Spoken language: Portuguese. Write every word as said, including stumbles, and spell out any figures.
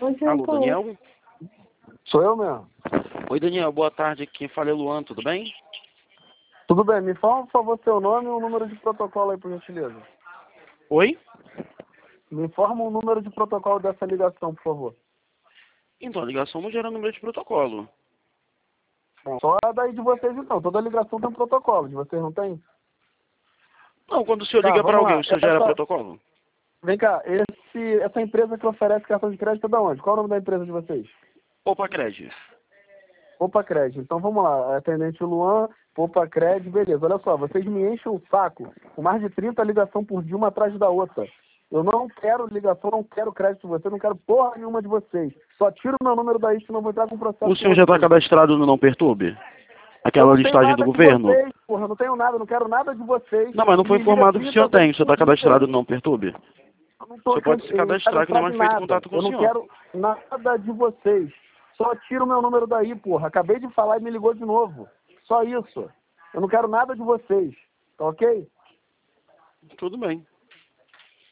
Alô, Daniel? Sou eu mesmo. Oi, Daniel, boa tarde. Quem fala é Luan, tudo bem? Tudo bem, me fala, por favor, seu nome e o número de protocolo aí, por gentileza. Oi? Me informa o número de protocolo dessa ligação, por favor. Então, a ligação não gera número de protocolo. Bom, só a daí de vocês, então. Toda ligação tem um protocolo, de vocês não tem? Não, quando o senhor Tá, liga para vamos alguém, lá. o senhor gera Essa... protocolo? Vem cá, esse... essa empresa que oferece cartão de crédito é da onde? Qual é o nome da empresa de vocês? Opa, Cred. Opa Cred. Então vamos lá, atendente Luan, Opa Cred, beleza. Olha só, vocês me enchem o saco com mais de trinta ligações por dia, uma atrás da outra. Eu não quero ligação, não quero crédito de vocês, não quero porra nenhuma de vocês. Só tira o meu número daí, senão eu vou entrar com processo. O senhor já está cadastrado no Não Perturbe? Aquela listagem do governo? Vocês, porra, eu não tenho nada, eu não quero nada de vocês. Não, mas não foi Me informado que o senhor tem. O senhor está cadastrado no no Não Perturbe? O Você pode se cadastrar que não é mais feito contato com o senhor. Eu não quero nada de vocês. Só tira o meu número daí, porra. Acabei de falar e me ligou de novo. Só isso. Eu não quero nada de vocês. Tá ok? Tudo bem.